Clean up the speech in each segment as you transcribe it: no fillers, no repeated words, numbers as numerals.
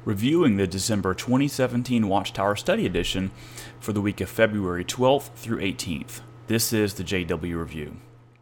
reviewing the December 2017 Watchtower Study Edition for the week of February 12th through 18th. This is the JW Review.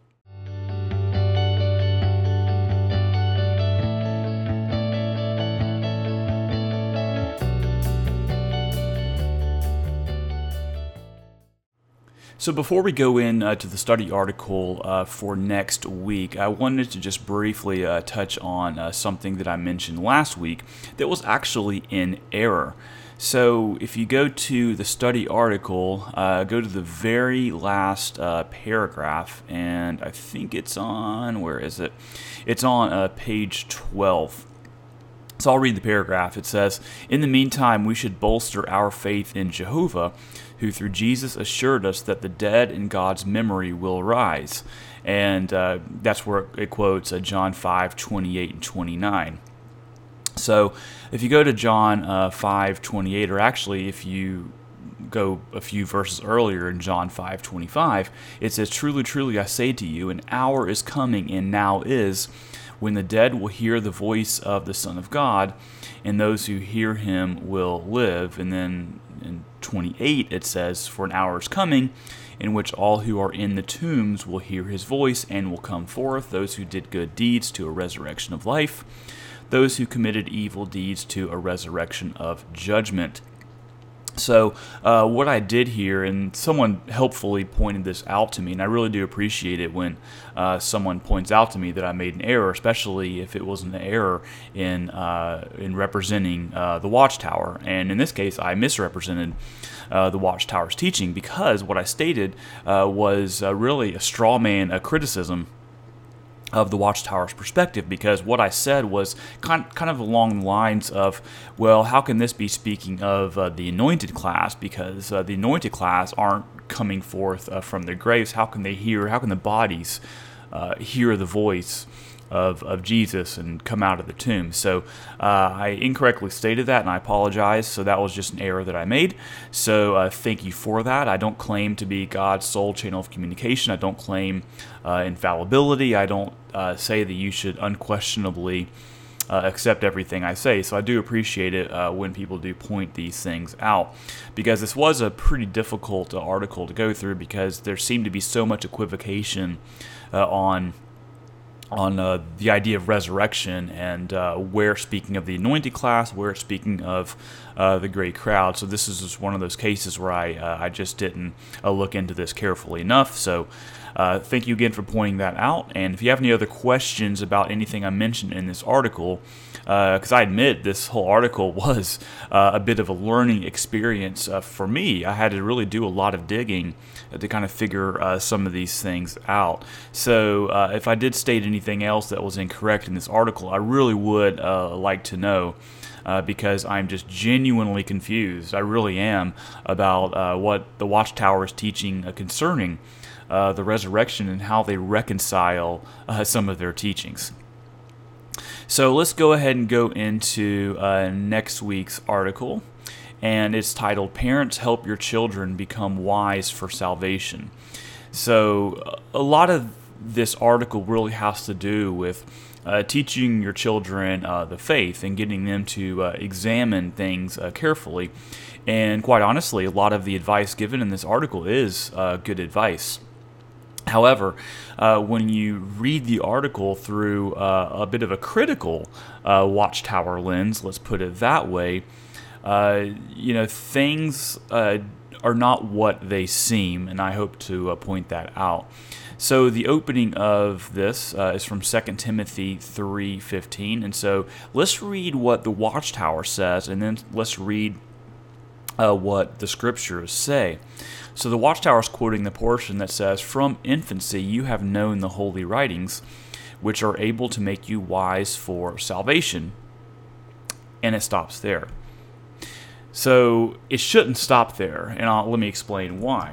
So before we go in to the study article for next week, I wanted to just briefly touch on something that I mentioned last week that was actually in error. So if you go to the study article, go to the very last paragraph, and I think it's on, where is it? It's on page 12. So I'll read the paragraph. It says, "In the meantime, we should bolster our faith in Jehovah, who through Jesus assured us that the dead in God's memory will rise." And that's where it quotes John 5:28 and 29. So if you go to John 5:28, or actually if you go a few verses earlier in John 5:25, it says, "Truly, truly, I say to you, an hour is coming, and now is, when the dead will hear the voice of the Son of God, and those who hear him will live." And then in 28 it says, "For an hour is coming, in which all who are in the tombs will hear his voice and will come forth, those who did good deeds to a resurrection of life, those who committed evil deeds to a resurrection of judgment." So what I did here, and someone helpfully pointed this out to me, and I really do appreciate it when someone points out to me that I made an error, especially if it was an error in representing the Watchtower. And in this case, I misrepresented the Watchtower's teaching, because what I stated was really a straw man, a criticism of the Watchtower's perspective, because what I said was kind of along the lines of, well, how can this be speaking of the anointed class, because the anointed class aren't coming forth from their graves. How can the bodies hear the voice of Jesus and come out of the tomb? So I incorrectly stated that, and I apologize. So that was just an error that I made. So thank you for that. I don't claim to be God's sole channel of communication. I don't claim infallibility. I don't say that you should unquestionably accept everything I say. So I do appreciate it when people do point these things out, because this was a pretty difficult article to go through, because there seemed to be so much equivocation on the idea of resurrection, and where speaking of the anointed class, where speaking of the great crowd. So this is just one of those cases where I just didn't look into this carefully enough. So thank you again for pointing that out. And if you have any other questions about anything I mentioned in this article, because I admit this whole article was a bit of a learning experience for me. I had to really do a lot of digging to kind of figure some of these things out. So if I did state anything else that was incorrect in this article, I really would like to know, because I'm just genuinely confused. I really am about what the Watchtower is teaching concerning the resurrection and how they reconcile some of their teachings. So let's go ahead and go into next week's article, and it's titled, "Parents Help Your Children Become Wise for Salvation." So a lot of this article really has to do with teaching your children the faith and getting them to examine things carefully. And quite honestly, a lot of the advice given in this article is good advice. However, when you read the article through a bit of a critical Watchtower lens, let's put it that way, things are not what they seem, and I hope to point that out. So the opening of this is from 2 Timothy 3:15, and so let's read what the Watchtower says, and then let's read what the scriptures say. So the Watchtower is quoting the portion that says, "From infancy you have known the holy writings, which are able to make you wise for salvation." And it stops there. So it shouldn't stop there, and let me explain why.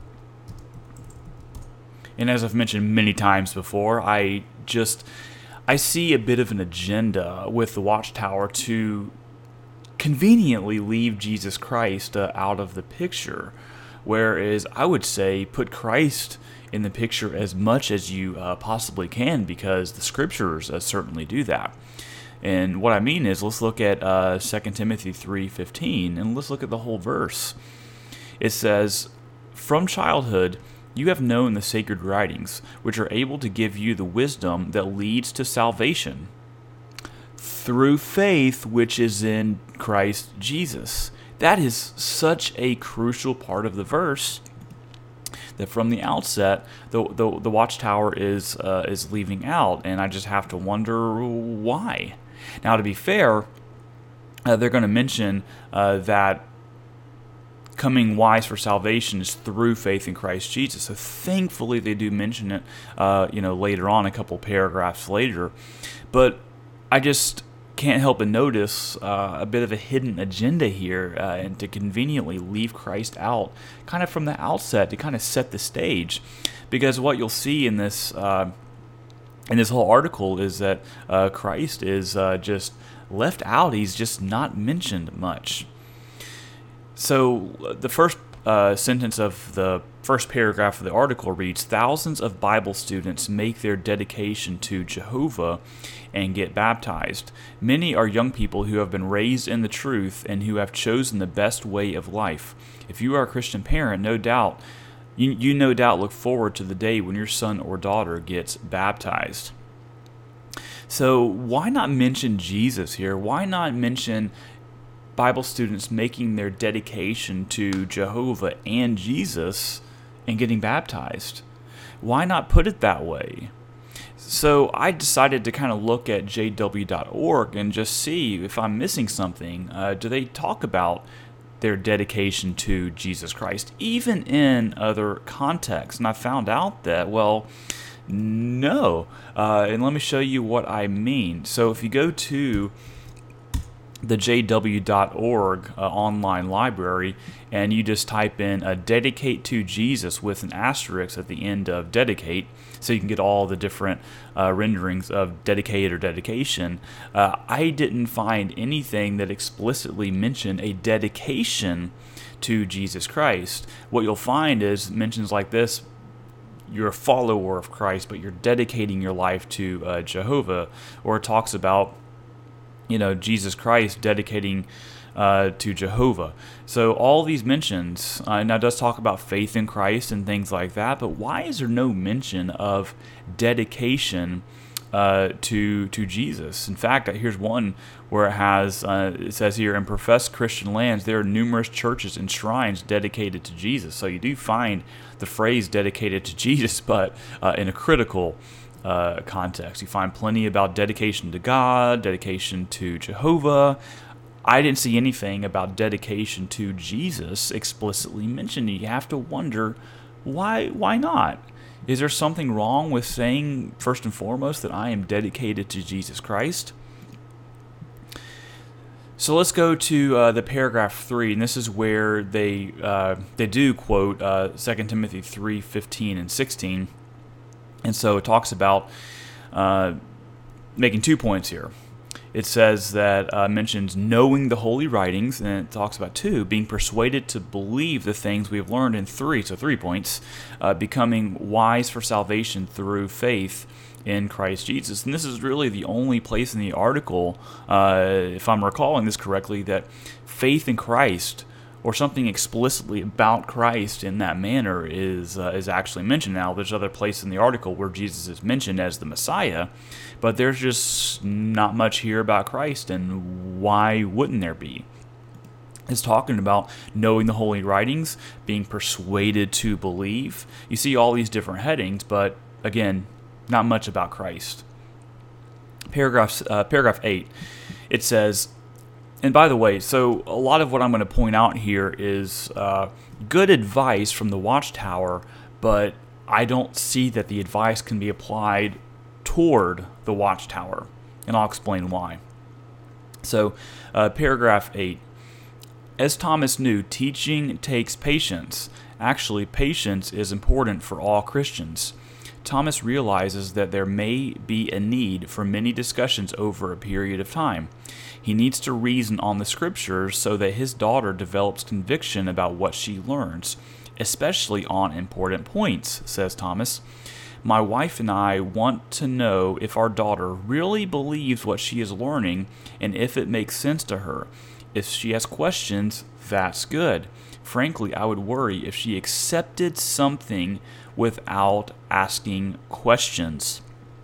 And as I've mentioned many times before, I see a bit of an agenda with the Watchtower to conveniently leave Jesus Christ out of the picture. Whereas I would say put Christ in the picture as much as you possibly can, because the scriptures certainly do that. And what I mean is, let's look at 2 Timothy 3:15, and let's look at the whole verse. It says, "From childhood you have known the sacred writings, which are able to give you the wisdom that leads to salvation through faith which is in Christ Jesus." That is such a crucial part of the verse that from the outset the Watchtower is leaving out, and I just have to wonder why. Now, to be fair, they're going to mention that coming wise for salvation is through faith in Christ Jesus. So thankfully they do mention it, later on, a couple paragraphs later. But I just can't help but notice a bit of a hidden agenda here, and to conveniently leave Christ out kind of from the outset to kind of set the stage. Because what you'll see in this whole article is that Christ is just left out. He's just not mentioned much. So the first sentence of the first paragraph of the article reads, "Thousands of Bible students make their dedication to Jehovah and get baptized. Many are young people who have been raised in the truth and who have chosen the best way of life. If you are a Christian parent, no doubt you no doubt look forward to the day when your son or daughter gets baptized." So why not mention Jesus here? Why not mention Bible students making their dedication to Jehovah and Jesus and getting baptized? Why not put it that way? So I decided to kind of look at jw.org and just see if I'm missing something. Do they talk about their dedication to Jesus Christ, even in other contexts? And I found out that, well, no. And let me show you what I mean. So if you go to the jw.org online library, and you just type in dedicate to Jesus with an asterisk at the end of dedicate, so you can get all the different renderings of dedicate or dedication. I didn't find anything that explicitly mentioned a dedication to Jesus Christ. What you'll find is mentions like this: you're a follower of Christ, but you're dedicating your life to Jehovah. Or it talks about Jesus Christ dedicating to Jehovah. So all these mentions, now it does talk about faith in Christ and things like that, but why is there no mention of dedication to Jesus? In fact, here's one where it says here, "In professed Christian lands, there are numerous churches and shrines dedicated to Jesus." So you do find the phrase dedicated to Jesus, but in a critical context. You find plenty about dedication to God, dedication to Jehovah. I didn't see anything about dedication to Jesus explicitly mentioned. You have to wonder, why not? Is there something wrong with saying, first and foremost, that I am dedicated to Jesus Christ? So let's go to the paragraph 3, and this is where they do quote 2 Timothy 3:15 and 16. And so it talks about making 2 points here. It says that mentions knowing the holy writings, and it talks about 2, being persuaded to believe the things we have learned, in 3, so 3 points, becoming wise for salvation through faith in Christ Jesus. And this is really the only place in the article, if I'm recalling this correctly, that faith in Christ or something explicitly about Christ in that manner is actually mentioned. Now, there's other places in the article where Jesus is mentioned as the Messiah, but there's just not much here about Christ, and why wouldn't there be? It's talking about knowing the holy writings, being persuaded to believe. You see all these different headings, but again, not much about Christ. Paragraph 8, it says, and by the way, so a lot of what I'm going to point out here is good advice from the Watchtower, but I don't see that the advice can be applied toward the Watchtower, and I'll explain why. So, paragraph 8. As Thomas knew, teaching takes patience. Actually, patience is important for all Christians. Thomas realizes that there may be a need for many discussions over a period of time. He needs to reason on the scriptures so that his daughter develops conviction about what she learns, especially on important points, says Thomas. My wife and I want to know if our daughter really believes what she is learning and if it makes sense to her. If she has questions, that's good. Frankly, I would worry if she accepted something without asking questions.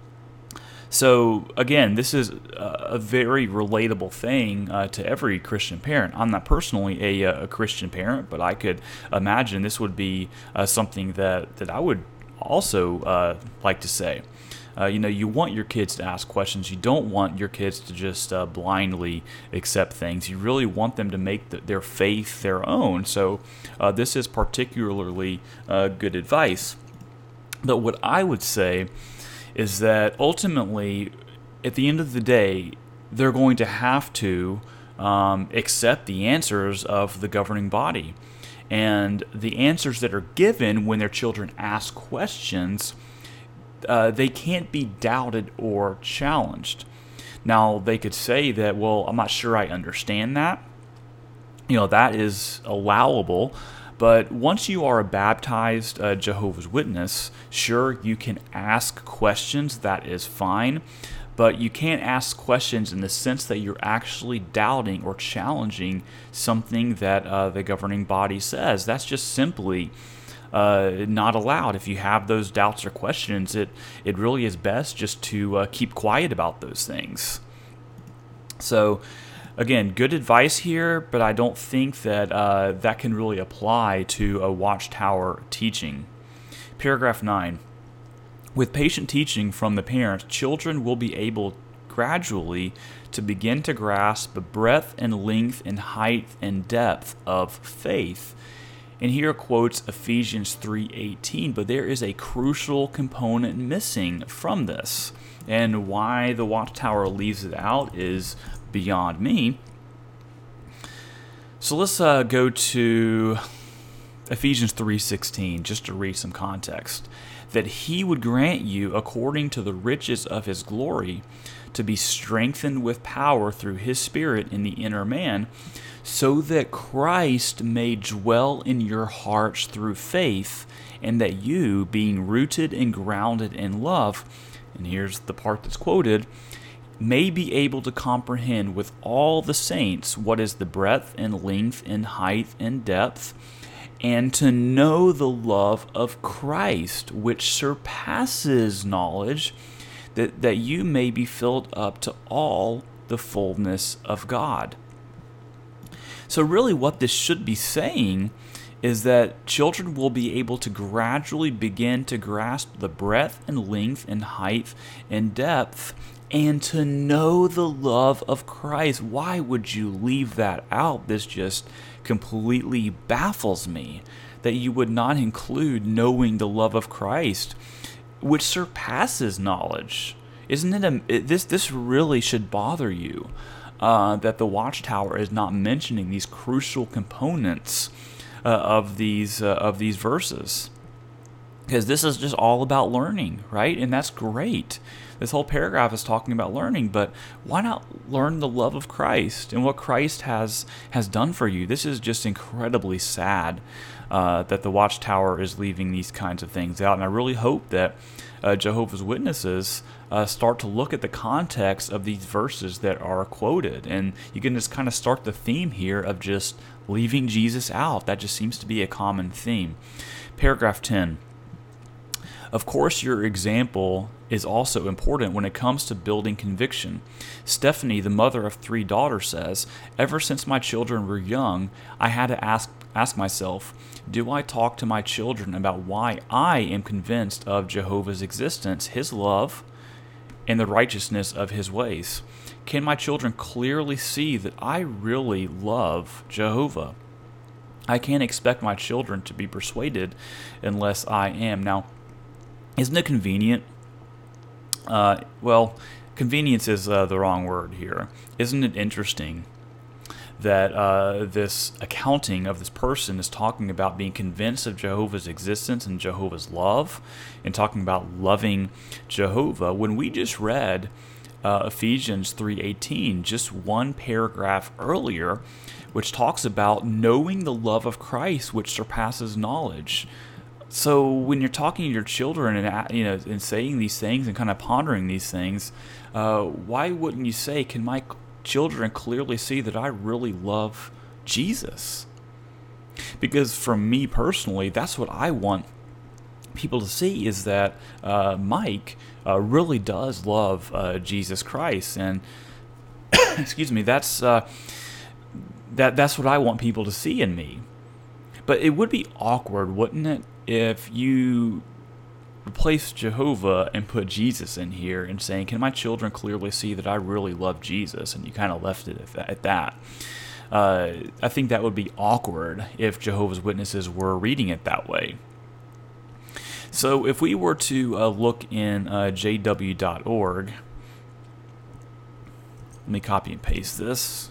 So again, this is a very relatable thing to every Christian parent. I'm not personally a Christian parent, but I could imagine this would be something that I would also like to say. You want your kids to ask questions. You don't want your kids to just blindly accept things. You really want them to make their faith their own. So this is particularly good advice. But what I would say is that ultimately, at the end of the day, they're going to have to accept the answers of the governing body. And the answers that are given when their children ask questions, they can't be doubted or challenged. Now, they could say that, well, I'm not sure I understand that. That is allowable. But once you are a baptized Jehovah's Witness, sure, you can ask questions. That is fine. But you can't ask questions in the sense that you're actually doubting or challenging something that the governing body says. That's just simply not allowed. If you have those doubts or questions, it really is best just to keep quiet about those things. So, again, good advice here, but I don't think that that can really apply to a Watchtower teaching. Paragraph 9. With patient teaching from the parents, children will be able gradually to begin to grasp the breadth and length and height and depth of faith. And here quotes Ephesians 3:18, but there is a crucial component missing from this. And why the Watchtower leaves it out is beyond me. So let's go to Ephesians 3:16, just to read some context. That he would grant you, according to the riches of his glory, to be strengthened with power through his Spirit in the inner man, so that Christ may dwell in your hearts through faith, and that you, being rooted and grounded in love, and here's the part that's quoted, may be able to comprehend with all the saints what is the breadth and length and height and depth, and to know the love of Christ, which surpasses knowledge, that you may be filled up to all the fullness of God. So really what this should be saying is that children will be able to gradually begin to grasp the breadth and length and height and depth and to know the love of Christ. Why would you leave that out? This just completely baffles me, that you would not include knowing the love of Christ, which surpasses knowledge. Isn't it this really should bother you, that the Watchtower is not mentioning these crucial components of these verses? Because this is just all about learning, right? And that's great. This whole paragraph is talking about learning, but why not learn the love of Christ and what Christ has done for you? This is just incredibly sad that the Watchtower is leaving these kinds of things out. And I really hope that Jehovah's Witnesses start to look at the context of these verses that are quoted. And you can just kind of start the theme here of just leaving Jesus out. That just seems to be a common theme. Paragraph 10. Of course, your example is also important when it comes to building conviction. Stephanie, the mother of 3 daughters, says, ever since my children were young, I had to ask myself, do I talk to my children about why I am convinced of Jehovah's existence, his love, and the righteousness of his ways? Can my children clearly see that I really love Jehovah? I can't expect my children to be persuaded unless I am. Now, isn't it convenient? Well, convenience is the wrong word here. Isn't it interesting that this accounting of this person is talking about being convinced of Jehovah's existence and Jehovah's love, and talking about loving Jehovah, when we just read Ephesians 3:18, just one paragraph earlier, which talks about knowing the love of Christ, which surpasses knowledge. So when you're talking to your children and and saying these things and kind of pondering these things, why wouldn't you say, "Can my children clearly see that I really love Jesus?" Because for me personally, that's what I want people to see, is that Mike really does love Jesus Christ, and excuse me, that's what I want people to see in me. But it would be awkward, wouldn't it, if you replace Jehovah and put Jesus in here and saying, "Can my children clearly see that I really love Jesus?" And you kind of left it at that. I think that would be awkward if Jehovah's Witnesses were reading it that way. So if we were to look in jw.org, let me copy and paste this.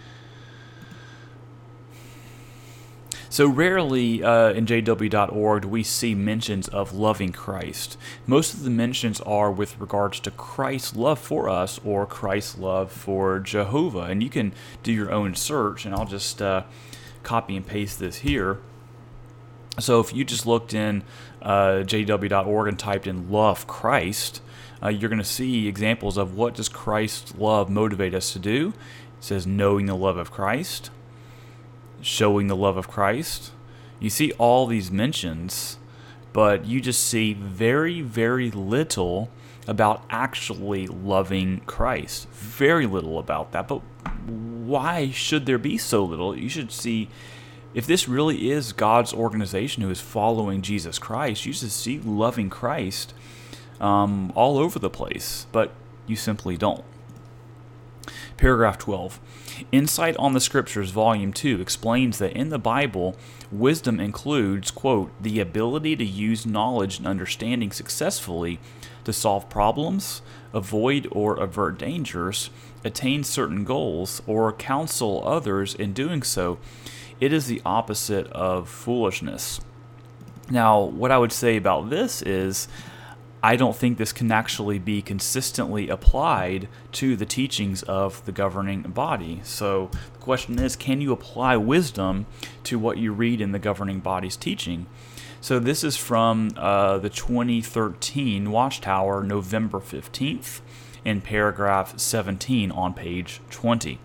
So rarely in jw.org do we see mentions of loving Christ. Most of the mentions are with regards to Christ's love for us or Christ's love for Jehovah. And you can do your own search, and I'll just copy and paste this here. So if you just looked in jw.org and typed in love Christ, you're going to see examples of what does Christ's love motivate us to do. It says knowing the love of Christ, showing the love of Christ. You see all these mentions, but you just see very, very little about actually loving Christ. Very little about that. But why should there be so little? You should see, if this really is God's organization who is following Jesus Christ, you should see loving Christ all over the place, but you simply don't. Paragraph 12. Insight on the Scriptures, Volume 2, explains that in the Bible, wisdom includes, quote, the ability to use knowledge and understanding successfully to solve problems, avoid or avert dangers, attain certain goals, or counsel others in doing so. It is the opposite of foolishness. Now, what I would say about this is, I don't think this can actually be consistently applied to the teachings of the governing body. So the question is, can you apply wisdom to what you read in the governing body's teaching? So this is from the 2013 Watchtower, November 15th, in paragraph 17 on page 20.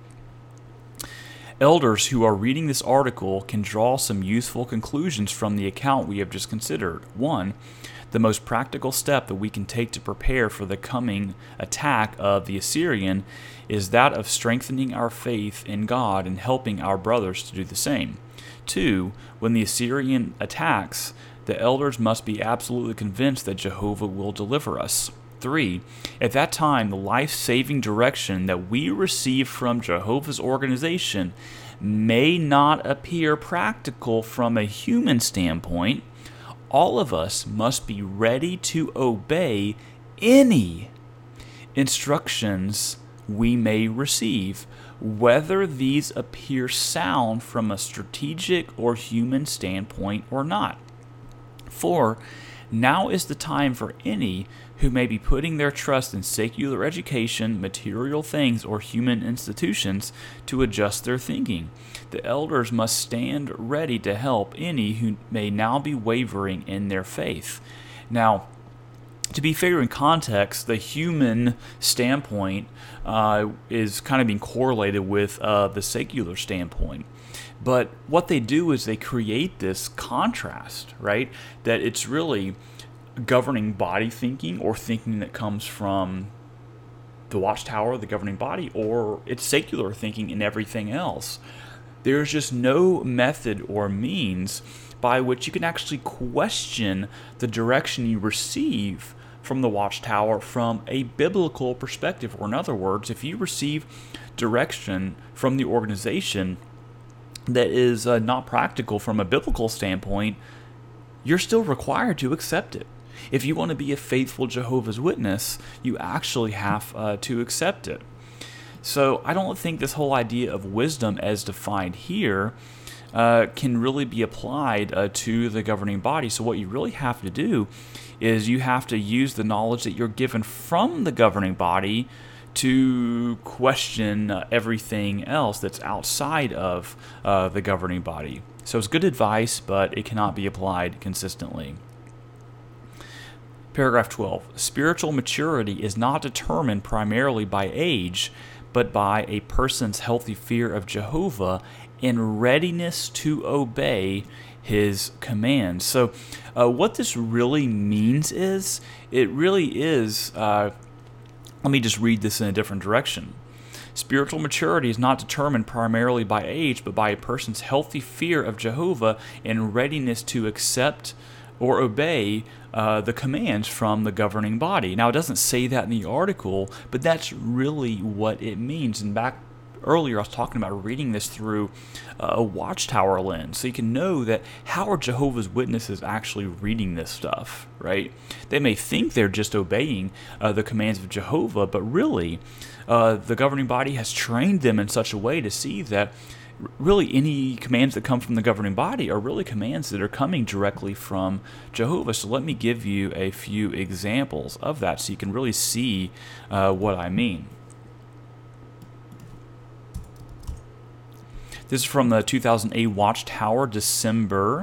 Elders who are reading this article can draw some useful conclusions from the account we have just considered. 1. The most practical step that we can take to prepare for the coming attack of the Assyrian is that of strengthening our faith in God and helping our brothers to do the same. 2. When the Assyrian attacks, the elders must be absolutely convinced that Jehovah will deliver us. 3. At that time, the life-saving direction that we receive from Jehovah's organization may not appear practical from a human standpoint. All of us must be ready to obey any instructions we may receive, whether these appear sound from a strategic or human standpoint or not. 4. Now is the time for any who may be putting their trust in secular education, material things, or human institutions to adjust their thinking. The elders must stand ready to help any who may now be wavering in their faith. Now, to be fair in context, the human standpoint is kind of being correlated with the secular standpoint. But what they do is they create this contrast, right? That it's really governing body thinking, or thinking that comes from the Watchtower, the governing body, or it's secular thinking in everything else. There's just no method or means by which you can actually question the direction you receive from the Watchtower from a biblical perspective. Or in other words, if you receive direction from the organization that is not practical from a biblical standpoint, you're still required to accept it. If you want to be a faithful Jehovah's Witness, you actually have to accept it. So I don't think this whole idea of wisdom as defined here can really be applied to the governing body. So what you really have to do is you have to use the knowledge that you're given from the governing body to question everything else that's outside of the governing body. So it's good advice, but it cannot be applied consistently. Paragraph 12. Spiritual maturity is not determined primarily by age, but by a person's healthy fear of Jehovah and readiness to obey his commands. So what this really means is, it really is, let me just read this in a different direction. Spiritual maturity is not determined primarily by age, but by a person's healthy fear of Jehovah and readiness to accept or obey the commands from the governing body. Now, it doesn't say that in the article, but that's really what it means. And back earlier, I was talking about reading this through a Watchtower lens, so you can know that how are Jehovah's Witnesses actually reading this stuff, right? They may think they're just obeying the commands of Jehovah, but really, the governing body has trained them in such a way to see that really any commands that come from the governing body are really commands that are coming directly from Jehovah. So let me give you a few examples of that so you can really see what I mean. This is from the 2008 Watchtower, December,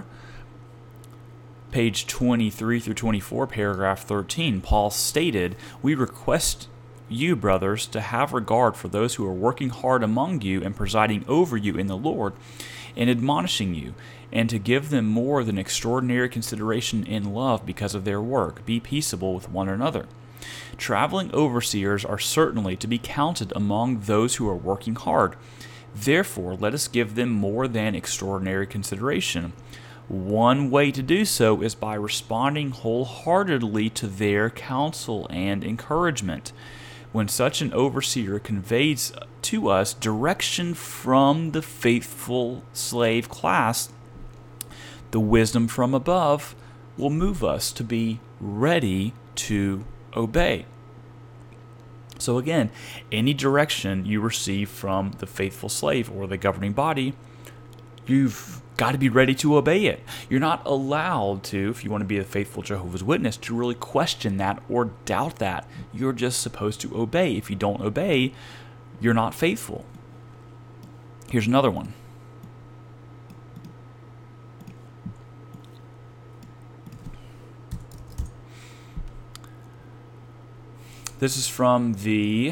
page 23 through 24, paragraph 13. Paul stated, "We request you, brothers, to have regard for those who are working hard among you and presiding over you in the Lord, and admonishing you, and to give them more than extraordinary consideration in love because of their work. Be peaceable with one another. Traveling overseers are certainly to be counted among those who are working hard. Therefore, let us give them more than extraordinary consideration. One way to do so is by responding wholeheartedly to their counsel and encouragement. When such an overseer conveys to us direction from the faithful slave class, the wisdom from above will move us to be ready to obey." So again, any direction you receive from the faithful slave or the governing body, you've got to be ready to obey it. You're not allowed to, if you want to be a faithful Jehovah's Witness, to really question that or doubt that. You're just supposed to obey. If you don't obey, you're not faithful. Here's another one. This is from the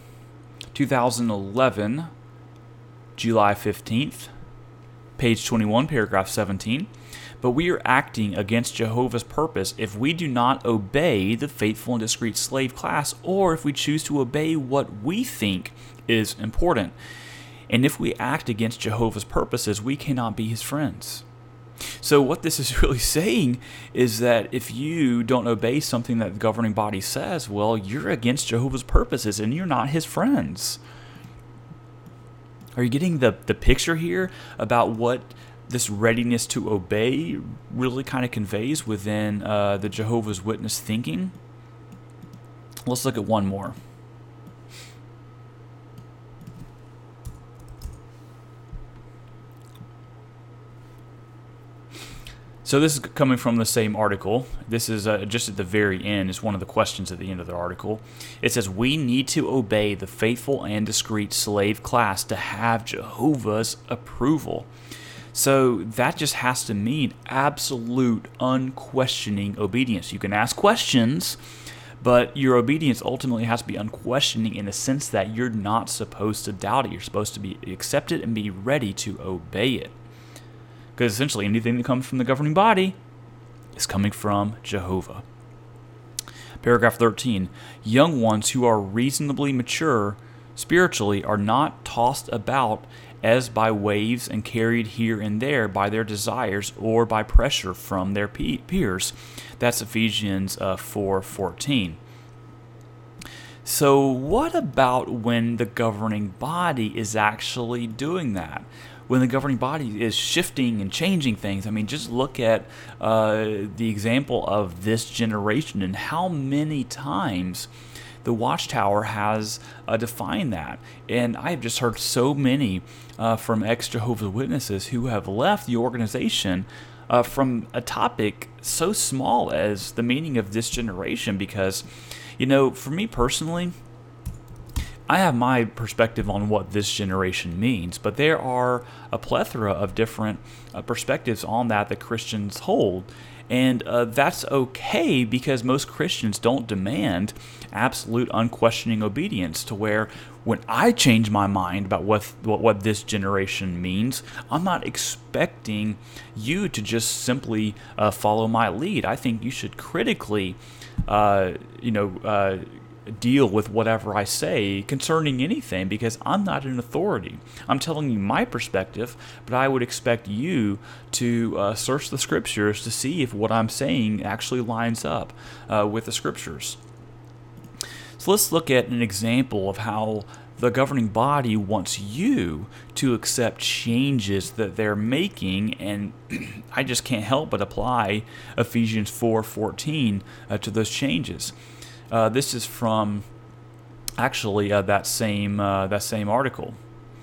2011, July 15th, page 21, paragraph 17. "But we are acting against Jehovah's purpose if we do not obey the faithful and discreet slave class, or if we choose to obey what we think is important. And if we act against Jehovah's purposes, we cannot be his friends." So what this is really saying is that if you don't obey something that the governing body says, well, you're against Jehovah's purposes and you're not his friends. Are you getting the picture here about what this readiness to obey really kind of conveys within the Jehovah's Witness thinking? Let's look at one more. So this is coming from the same article. This is just at the very end. It's one of the questions at the end of the article. It says, "We need to obey the faithful and discreet slave class to have Jehovah's approval." So that just has to mean absolute, unquestioning obedience. You can ask questions, but your obedience ultimately has to be unquestioning in the sense that you're not supposed to doubt it. You're supposed to be accept it and be ready to obey it. Because essentially anything that comes from the governing body is coming from Jehovah. Paragraph 13. "Young ones who are reasonably mature spiritually are not tossed about as by waves and carried here and there by their desires or by pressure from their peers." That's Ephesians 4:14. So what about when the governing body is actually doing that? When the governing body is shifting and changing things? I mean, just look at the example of this generation and how many times the Watchtower has defined that. And I have just heard so many from ex-Jehovah's Witnesses who have left the organization from a topic so small as the meaning of this generation. Because, you know, for me personally, I have my perspective on what this generation means, but there are a plethora of different perspectives on that Christians hold. And that's okay, because most Christians don't demand absolute unquestioning obedience, to where when I change my mind about what this generation means, I'm not expecting you to just simply follow my lead. I think you should critically deal with whatever I say concerning anything, because I'm not an authority. I'm telling you my perspective, but I would expect you to search the scriptures to see if what I'm saying actually lines up with the scriptures. So let's look at an example of how the governing body wants you to accept changes that they're making, and I just can't help but apply Ephesians 4:14 to those changes. This is from actually that same article.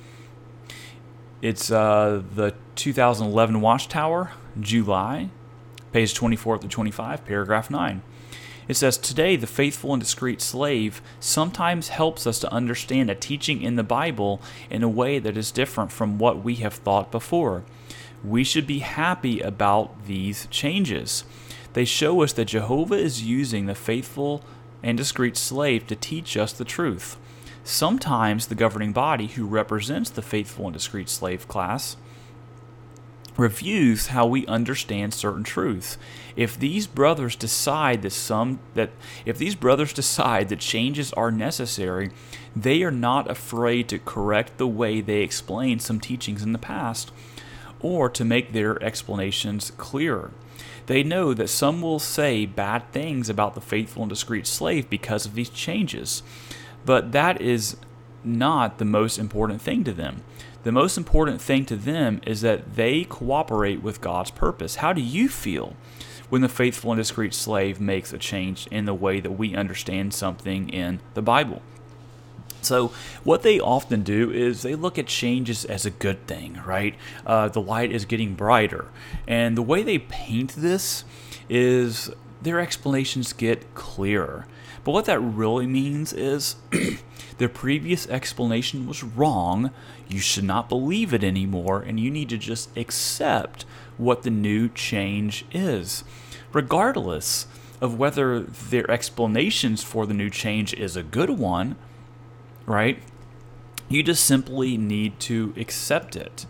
It's the 2011 Watchtower, July, page 24 to 25, paragraph 9. It says, "Today, the faithful and discreet slave sometimes helps us to understand a teaching in the Bible in a way that is different from what we have thought before. We should be happy about these changes. They show us that Jehovah is using the faithful and discreet slave to teach us the truth. Sometimes the governing body, who represents the faithful and discreet slave class, reviews how we understand certain truths. If these brothers decide that changes are necessary, they are not afraid to correct the way they explain some teachings in the past, or to make their explanations clearer. They know that some will say bad things about the faithful and discreet slave because of these changes, but that is not the most important thing to them. The most important thing to them is that they cooperate with God's purpose. How do you feel when the faithful and discreet slave makes a change in the way that we understand something in the Bible?" So what they often do is they look at changes as a good thing, right? The light is getting brighter. And the way they paint this is their explanations get clearer. But what that really means is their previous explanation was wrong. You should not believe it anymore, and you need to just accept what the new change is, regardless of whether their explanations for the new change is a good one, right? You just simply need to accept it.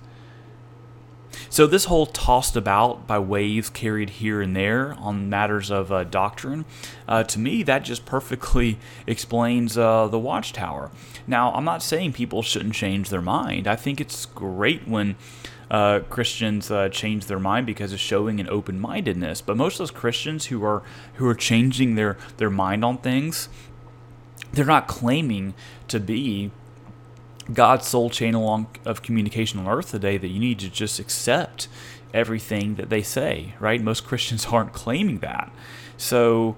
So this whole tossed about by waves carried here and there on matters of doctrine, to me, that just perfectly explains the Watchtower. Now, I'm not saying people shouldn't change their mind. I think it's great when Christians change their mind, because it's showing an open-mindedness. But most of those Christians who are changing their mind on things, they're not claiming to be God's sole channel of communication on earth today, that you need to just accept everything that they say, right? Most Christians aren't claiming that. So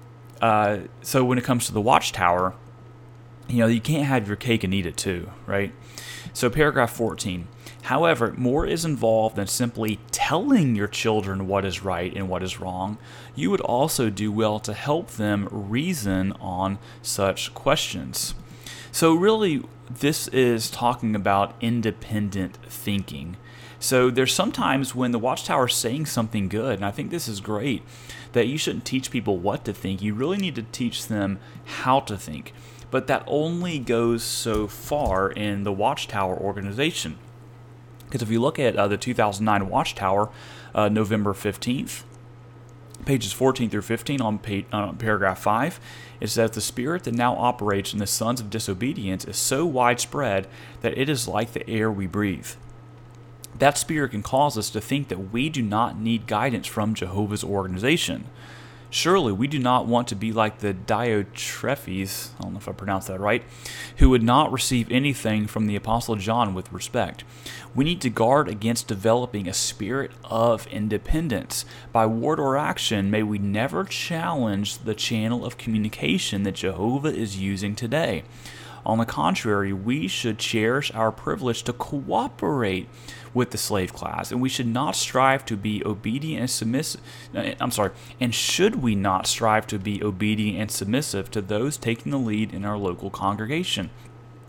when it comes to the Watchtower, you can't have your cake and eat it too, right? So paragraph 14. However, more is involved than simply telling your children what is right and what is wrong. You would also do well to help them reason on such questions. So really, this is talking about independent thinking. So there's sometimes when the Watchtower is saying something good, and I think this is great, that you shouldn't teach people what to think. You really need to teach them how to think. But that only goes so far in the Watchtower organization. Because if you look at the 2009 Watchtower, November 15th, pages 14 through 15 on paragraph 5, it says, "The spirit that now operates in the sons of disobedience is so widespread that it is like the air we breathe. That spirit can cause us to think that we do not need guidance from Jehovah's organization. Surely we do not want to be like the Diotrephes, I don't know if I pronounced that right, who would not receive anything from the Apostle John with respect. We need to guard against developing a spirit of independence. By word or action, may we never challenge the channel of communication that Jehovah is using today. On the contrary, we should cherish our privilege to cooperate with the slave class, and we should not strive to be obedient and submissive. And should we not strive to be obedient and submissive to those taking the lead in our local congregation?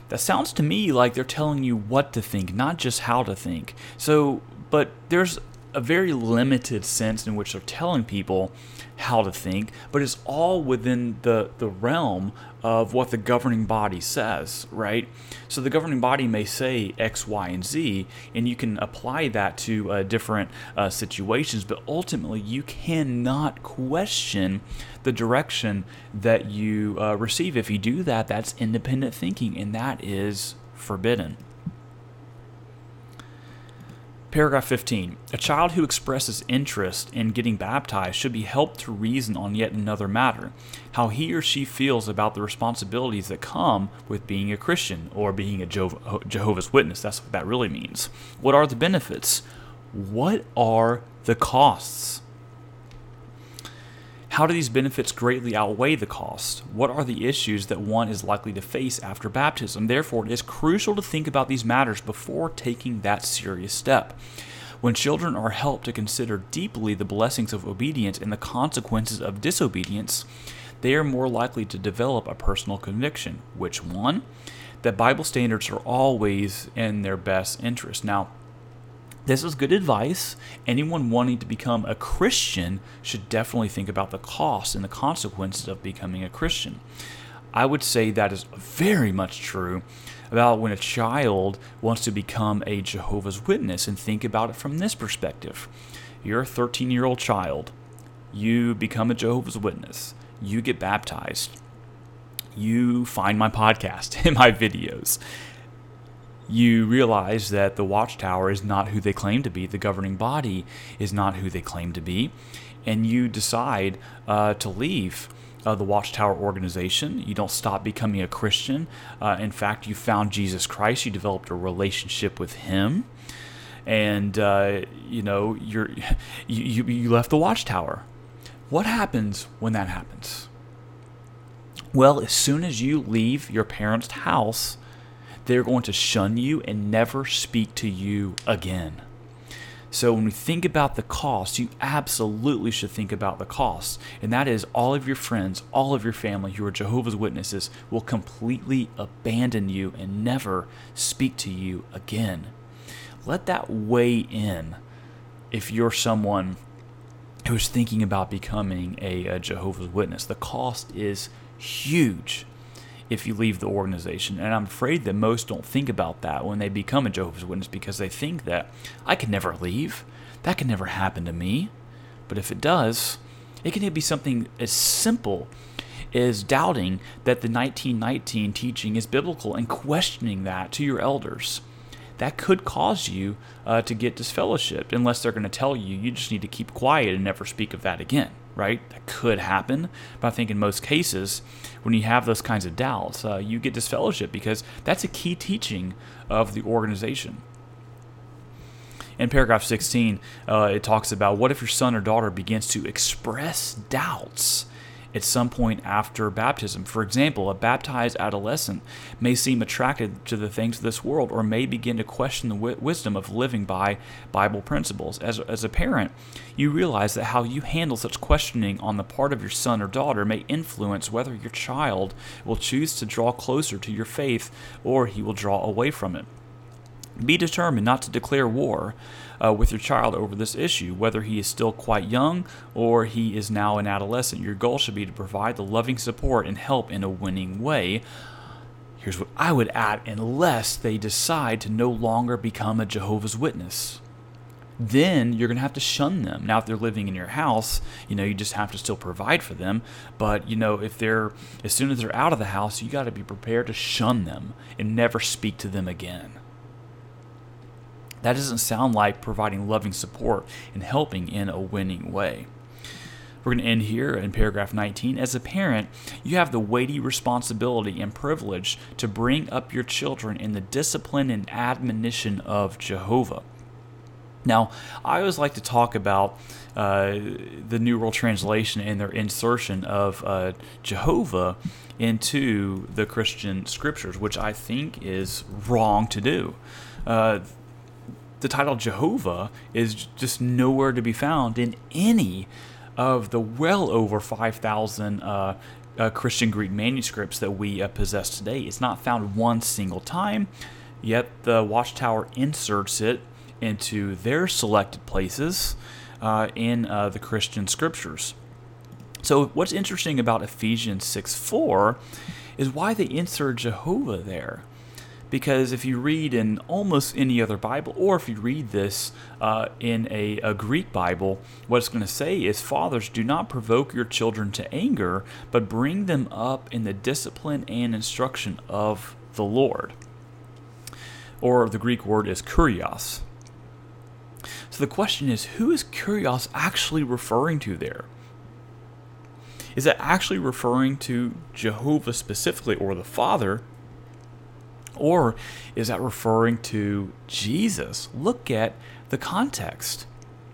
That sounds to me like they're telling you what to think, not just how to think. But there's a very limited sense in which they're telling people how to think, but it's all within the realm of what the governing body says, right? So the governing body may say X, Y, and Z, and you can apply that to different situations, but ultimately you cannot question the direction that you receive. If you do that, that's independent thinking, and that is forbidden. Paragraph 15. A child who expresses interest in getting baptized should be helped to reason on yet another matter, how he or she feels about the responsibilities that come with being a Christian or being a Jehovah's Witness. That's what that really means. What are the benefits? What are the costs? How do these benefits greatly outweigh the cost? What are the issues that one is likely to face after baptism? Therefore, it is crucial to think about these matters before taking that serious step. When children are helped to consider deeply the blessings of obedience and the consequences of disobedience, they are more likely to develop a personal conviction. Which one? That Bible standards are always in their best interest. Now, this is good advice. Anyone wanting to become a Christian should definitely think about the costs and the consequences of becoming a Christian. I would say that is very much true about when a child wants to become a Jehovah's Witness, and think about it from this perspective. You're a 13-year-old child. You become a Jehovah's Witness. You get baptized. You find my podcast and my videos. You realize that the Watchtower is not who they claim to be, the governing body is not who they claim to be, and you decide to leave the Watchtower organization. You don't stop becoming a Christian. In fact, you found Jesus Christ. You developed a relationship with Him, and you left the Watchtower. What happens when that happens? Well, as soon as you leave your parents' house, they're going to shun you and never speak to you again. So when we think about the cost, you absolutely should think about the cost. And that is all of your friends, all of your family who are Jehovah's Witnesses will completely abandon you and never speak to you again. Let that weigh in if you're someone who's thinking about becoming a Jehovah's Witness. The cost is huge if you leave the organization. And I'm afraid that most don't think about that when they become a Jehovah's Witness, because they think that I can never leave. That can never happen to me. But if it does, it can be something as simple as doubting that the 1919 teaching is biblical and questioning that to your elders. That could cause you to get disfellowshipped, unless they're going to tell you you just need to keep quiet and never speak of that again, right? That could happen, but I think in most cases, when you have those kinds of doubts, you get disfellowshipped because that's a key teaching of the organization. In paragraph 16, it talks about, what if your son or daughter begins to express doubts at some point after baptism? For example, a baptized adolescent may seem attracted to the things of this world, or may begin to question the wisdom of living by Bible principles. As a parent, you realize that how you handle such questioning on the part of your son or daughter may influence whether your child will choose to draw closer to your faith or he will draw away from it. Be determined not to declare war with your child over this issue, whether he is still quite young or he is now an adolescent. Your goal should be to provide the loving support and help in a winning way. Here's what I would add: unless they decide to no longer become a Jehovah's Witness. Then you're going to have to shun them. Now, if they're living in your house, you just have to still provide for them. But, if as soon as they're out of the house, you got to be prepared to shun them and never speak to them again. That doesn't sound like providing loving support and helping in a winning way. We're going to end here in paragraph 19. As a parent, you have the weighty responsibility and privilege to bring up your children in the discipline and admonition of Jehovah. Now, I always like to talk about the New World Translation and their insertion of Jehovah into the Christian scriptures, which I think is wrong to do. The title Jehovah is just nowhere to be found in any of the well over 5,000 Christian Greek manuscripts that we possess today. It's not found one single time, yet the Watchtower inserts it into their selected places in the Christian scriptures. So what's interesting about Ephesians 6:4 is why they insert Jehovah there. Because if you read in almost any other Bible, or if you read this in a Greek Bible, what it's going to say is, fathers, do not provoke your children to anger, but bring them up in the discipline and instruction of the Lord. Or the Greek word is kurios. So the question is, who is kurios actually referring to there? Is it actually referring to Jehovah specifically, or the Father? Or is that referring to Jesus? Look at the context.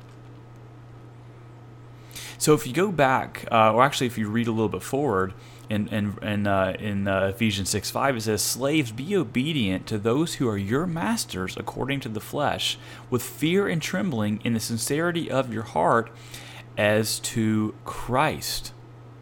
So if you go back, or actually if you read a little bit forward, in Ephesians 6:5, it says, slaves, be obedient to those who are your masters according to the flesh, with fear and trembling in the sincerity of your heart as to Christ.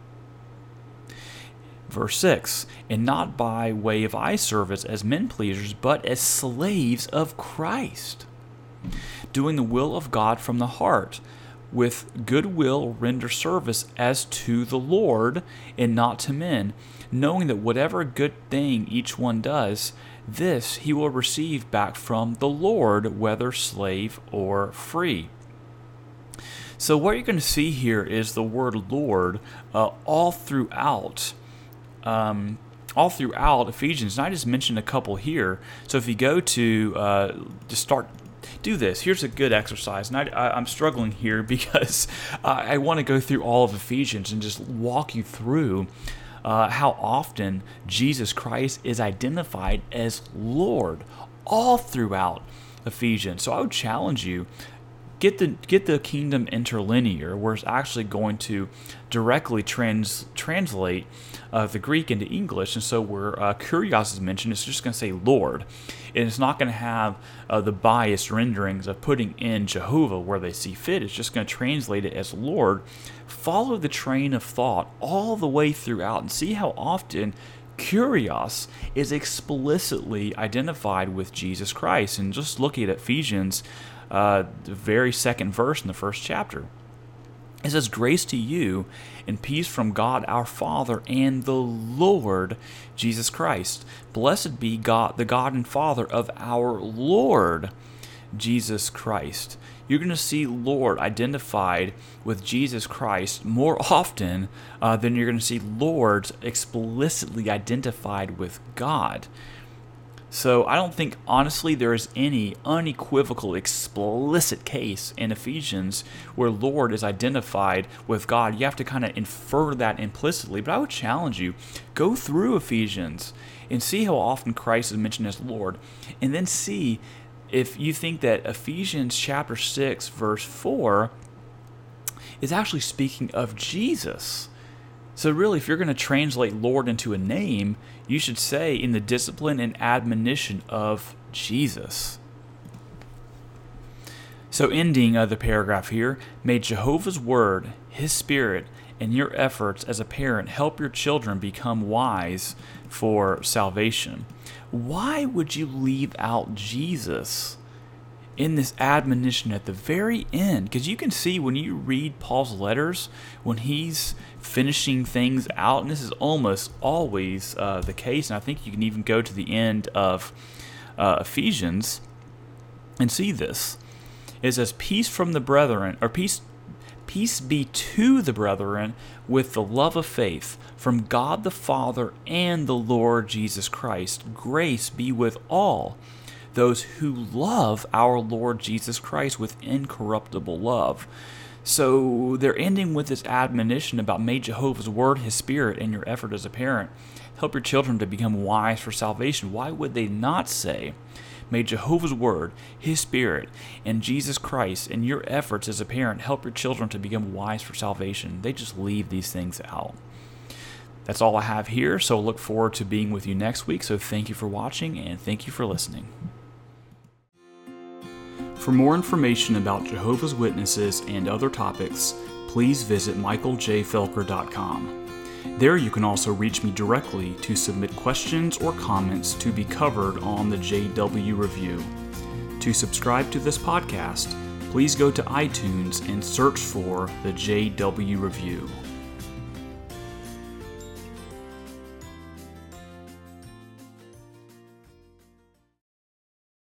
Verse 6, and not by way of eye service as men pleasers, but as slaves of Christ, doing the will of God from the heart, with good will render service as to the Lord and not to men, knowing that whatever good thing each one does, this he will receive back from the Lord, whether slave or free. So what you're going to see here is the word Lord all throughout Ephesians, and I just mentioned a couple here. So if you go to do this. Here's a good exercise, and I'm struggling here because I want to go through all of Ephesians and just walk you through how often Jesus Christ is identified as Lord all throughout Ephesians. So I would challenge you, get the Kingdom Interlinear, where it's actually going to directly translate the Greek into English. And so where kurios is mentioned, it's just going to say Lord. And it's not going to have the biased renderings of putting in Jehovah where they see fit. It's just going to translate it as Lord. Follow the train of thought all the way throughout and see how often kurios is explicitly identified with Jesus Christ. And just look at Ephesians, the very second verse in the first chapter. It says, grace to you and peace from God our Father and the Lord Jesus Christ. Blessed be God, the God and Father of our Lord Jesus Christ. You're going to see Lord identified with Jesus Christ more often than you're going to see Lord explicitly identified with God. So I don't think, honestly, there is any unequivocal, explicit case in Ephesians where Lord is identified with God. You have to kind of infer that implicitly. But I would challenge you, go through Ephesians and see how often Christ is mentioned as Lord. And then see if you think that Ephesians chapter 6, verse 4 is actually speaking of Jesus. So really, if you're going to translate Lord into a name, you should say in the discipline and admonition of Jesus. So ending the paragraph here, may Jehovah's Word, His Spirit, and your efforts as a parent help your children become wise for salvation. Why would you leave out Jesus in this admonition at the very end? Because you can see when you read Paul's letters, when he's finishing things out, and this is almost always the case, and I think you can even go to the end of Ephesians and see this. It says, peace from the brethren, or peace be to the brethren with the love of faith from God the Father and the Lord Jesus Christ. Grace be with all those who love our Lord Jesus Christ with incorruptible love. So they're ending with this admonition about may Jehovah's Word, His Spirit, and your effort as a parent help your children to become wise for salvation. Why would they not say, may Jehovah's Word, His Spirit, and Jesus Christ, and your efforts as a parent help your children to become wise for salvation? They just leave these things out. That's all I have here, so I look forward to being with you next week. So thank you for watching, and thank you for listening. For more information about Jehovah's Witnesses and other topics, please visit michaeljfelker.com. There you can also reach me directly to submit questions or comments to be covered on the JW Review. To subscribe to this podcast, please go to iTunes and search for the JW Review.